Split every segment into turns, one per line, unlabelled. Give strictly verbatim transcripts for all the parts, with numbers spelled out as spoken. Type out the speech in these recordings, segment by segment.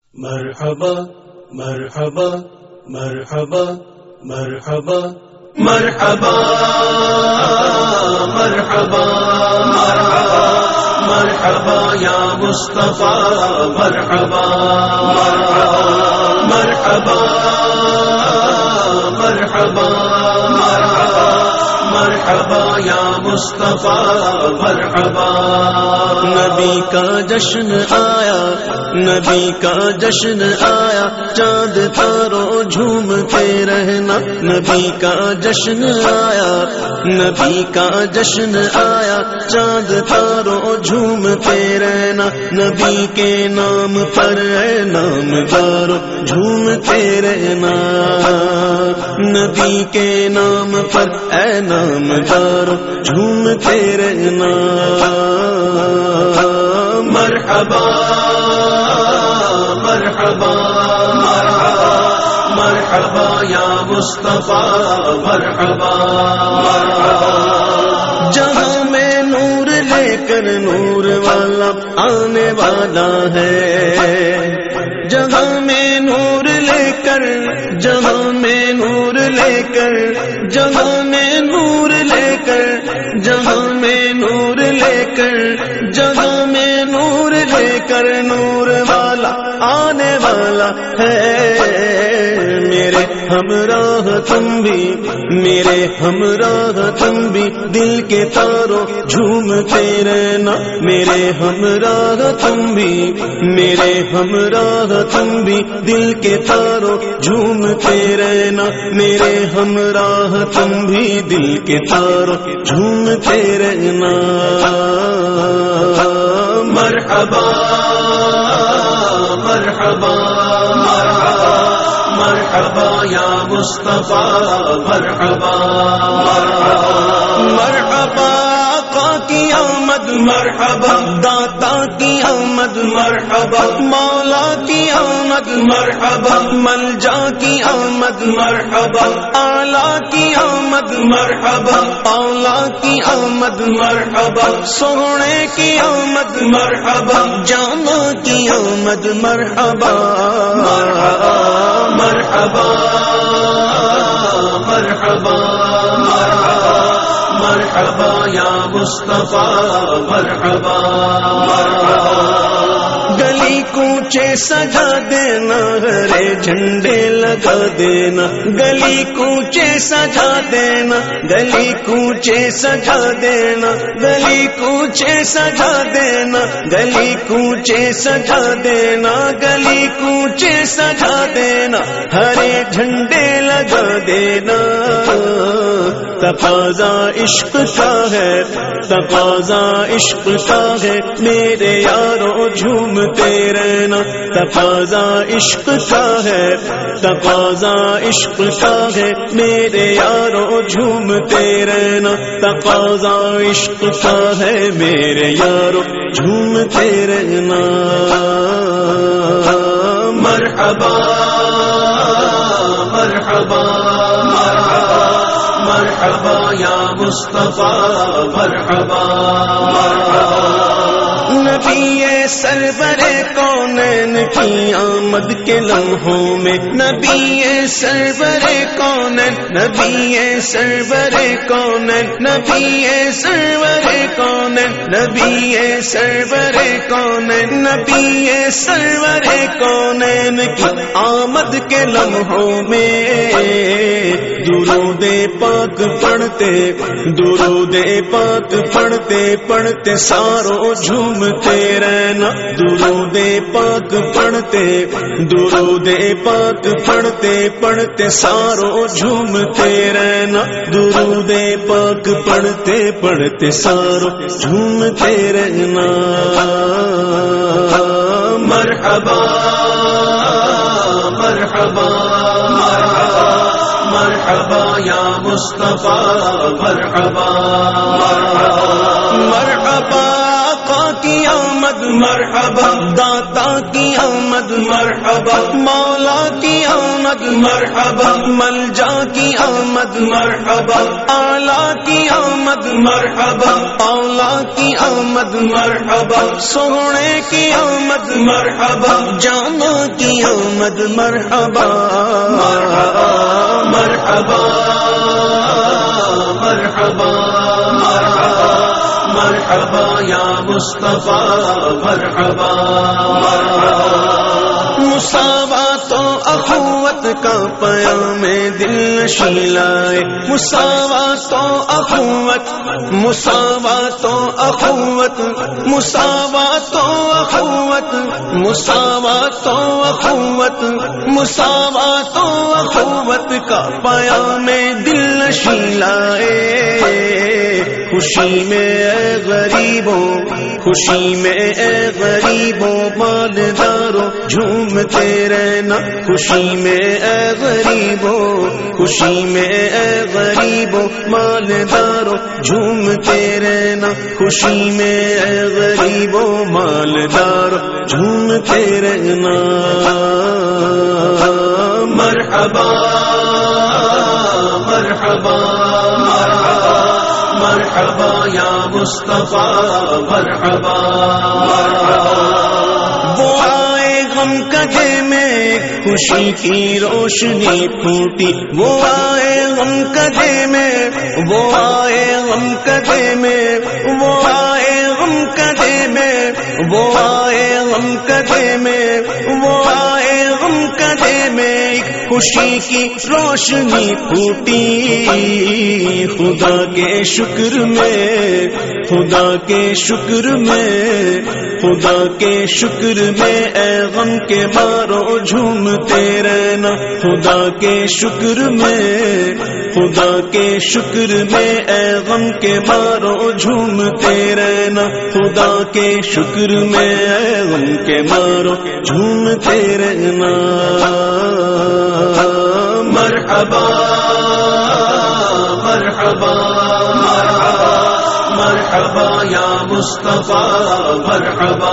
مرحبا مرحبا مرحبا مرحبا مرحبا مرحبا مرحبا مرحبا یا مصطفیٰ مرحبا مرحبا مرحبا مرحبا مرحبا یا مصطفیٰ مرحبا
نبی کا جشن آیا نبی کا جشن آیا چاند تارو جھومتے رہنا نبی کا جشن آیا نبی کا جشن آیا چاند تارو جھومتے رہنا نبی کے نام پر اے نام دارو جھومتے رہنا نبی کے نام پر اے نام دارو جھومتے رہنا
مرحبا مرحبا مرحبا مرحبا یا مصطفیٰ مرحبا
جہاں میں نور لے کر نور والا آنے والا ہے جہاں میں نور لے کر جہاں میں نور لے کر جہاں میں نور لے کر جہاں میں نور لے کر جہاں میں نور لے کر نور والا آنے والا ہے میرے ہمراہ تم بھی میرے ہمراہ تم بھی دل کے تاروں جھومتے رہنا میرے ہمراہ تم بھی میرے ہمراہ تم بھی دل کے تاروں جھومتے رہنا میرے ہمراہ تم بھی دل کے تاروں جھومتے رہنا
مرحبا مرحبا مرحبا مرحبا یا مصطفیٰ مرحبا
مرحبا آقا کی آمد
مرحبا
داتا کی آمد
مرحبا
مولا کی آمد
مرحبا
ملجا کی آمد
مرحبا
اعلیٰ کی آمد
مرحبا
اولا کی آمد
مرحبا
سونے کی آمد
مرحبا
جانا کی آمد مرحبا
مرحبا مرحبا مرحبا مرحبا مرحبا یا مصطفیٰ مرحبا
گلی کوچے سجا دینا ہرے جھنڈے لگا دینا گلی کوچے سجا دینا گلی کوچے سجا دینا گلی کوچے سجا دینا گلی کوچے سجا دینا گلی کوچے سجا دینا ہرے جھنڈے لگا دینا تقاضا عشق کا ہے تقاضا عشق کا ہے میرے یارو جھومتے رہنا تقاضا عشق کا ہے تقاضا عشق کا ہے میرے یارو جھومتے رہنا تقاضا عشق کا ہے میرے یارو جھومتے رہنا
مرحبا مرحبا مرحبا مرحبا یا مصطفیٰ مرحبا
نبی سرور کونین کی آمد کے لمحوں میں نبی سرور کونین نبی سرور کونین نبی سرور کونین نبی سرور کونین نبی سرور کونین کی آمد کے لمحوں میں درود پاک پڑھتے درود پاک پڑھتے پڑھتے ساروں جھومتے رہنا درود پاک پڑھتے درود پاک پڑھتے پڑھتے ساروں جھومتے رہنا درود پاک پڑھتے پڑھتے ساروں جھومتے رہنا
مرحبا مرحبا مرحبا مرحبا یا مصطفیٰ مرحبا
مرحبا آقا کی آمد
مرحبا
داتا کی آمد
مرحبا
مولا کی آمد
مرحبا
ملجا کی آمد
مرحبا
اعلیٰ کی آمد
مرحبا
اولا کی آمد
مرحبا
سونے کی آمد
مرحبا
جانا کی آمد مرحبا
مرحبا مرحبا مرحبا مرحبا یا مصطفیٰ مرحبا
مساوات و اخوت کا پیام دل نشیں لائے مساوات و اخوت مساوات و اخوت مساوات و اخوت مساوات و اخوت مساوات و اخوت کا پیام دل نشیں لائے خوشی میں اے غریبوں خوشی میں اے غریبوں مالداروں جھومتے رہنا خوشی میں اے غریبوں خوشی میں اے غریبوں مالداروں جھومتے رہنا خوشی میں اے غریبوں مالداروں جھومتے رہنا
مرحبا مرحبا مرحبا یا مصطفیٰ مرحبا
وہ آئے غم کدے میں خوشی کی روشنی پھوٹی وہ آئے غم کدے میں وہ آئے غم کدے میں وہ آئے غم کدے میں وہ آئے غم کدے میں وہ آئے غم کدے میں خوشی کی روشنی پھوٹی خدا کے شکر میں خدا کے شکر میں خدا کے شکر میں اے غم کے مارو جھومتے رہنا خدا کے شکر میں خدا کے شکر میں اے غم کے مارو جھومتے رہنا خدا کے شکر میں اے غم کے مارو جھومتے رہنا
مرحبا مرحبا مرحبا یا مصطفیٰ مرحبا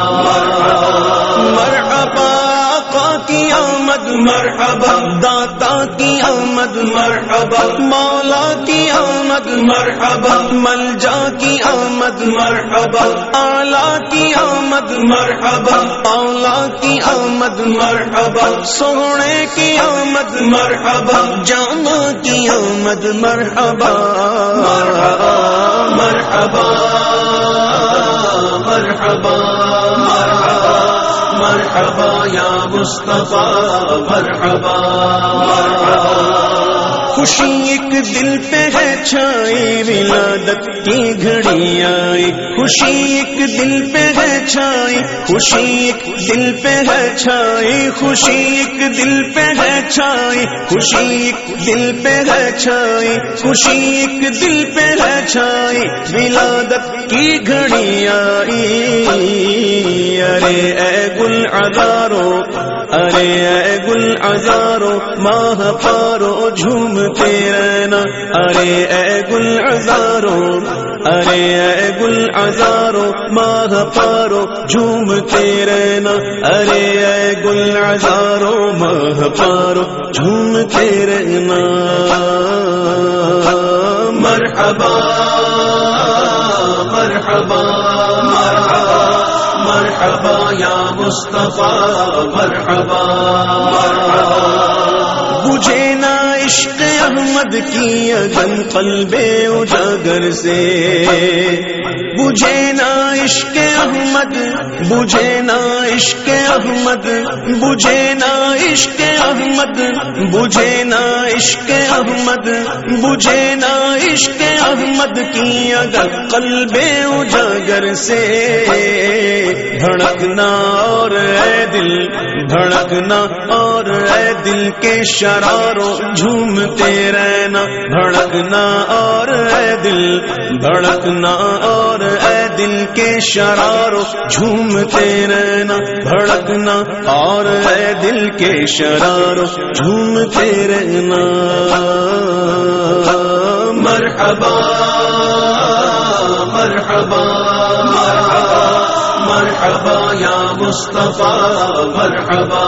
مرحبا آقا کی آمد
مرحبا
داتا کی آمد
مرحبا
مولا کی آمد
مرحبا
ملجا کی آمد
مرحبا
اعلیٰ کی آمد
مرحبا
اولا کی آمد
مرحبا
سونے کی آمد
مرحبا
جانا کی آمد مرحبا
مرحبا مرحبا مرحبا مرحبا یا مصطفیٰ مرحبا
خوشی ایک دل پہ ہے چھائی ولادت کی گھڑی آئی خوشی ایک دل پہ ہے چھائی خوشی ایک دل پہ ہے چھائی خوشی ایک دل پہ ہے چھائی خوشی ایک دل پہ ہے چھائی خوشی ایک دل پہ ہے چھائی ولادت کی گھڑی آئی ارے اے گل عذارو ارے اے گل عذارو ماہ پارو جھومتے رہنا ارے اے گل عذارو ارے اے گل عذارو ماہ پارو جھومتے رہنا ارے اے گل عذارو ماہ پارو جھومتے رہنا
مرحبا مرحبا مرحبا یا مصطفیٰ مرحبا
بجھے نا عشق احمد کی اگن قلب اجاگر سے بجھے نا عشق احمد بجھے نا عشق احمد بجھے نا عشق احمد بجھے نا عشق احمد بجھے نا عشق احمد کی اگر قلب اجاگر سے دھڑکنا اور اے دل دھڑکنا اور اے دل کے شراروں جھومتے رہنا دھڑکنا اور اے دل دھڑکنا اور اے دل کے شراروں جھومتے رہنا دھڑکنا اور اے دل کے شراروں جھومتے رہنا
مرحبا مرحبا مرحبا یا مصطفیٰ مرحبا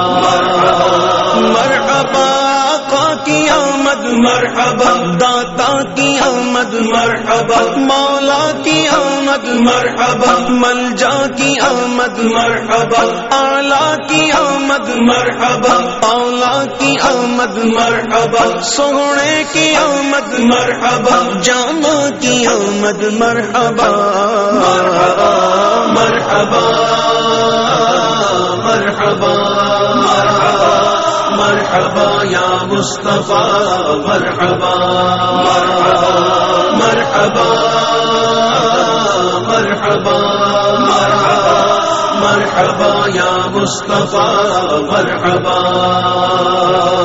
مرحبا آقا کی آمد
مرحبا
داتا کی آمد
مرحبا
مولا کی آمد
مرحبا
ملجا کی آمد
مرحبا
اعلیٰ کی آمد آمد
مرحبا
اولا کی آمد
مرحبا
سونے کی آمد
مرحبا
جامع کی آمد مرحبا
مرحبا مرحبا مرحبا مرحبا مرحبا یا مصطفیٰ مرحبا مرحبا مرحبا مرحبا مرحبا یا مصطفیٰ مرحبا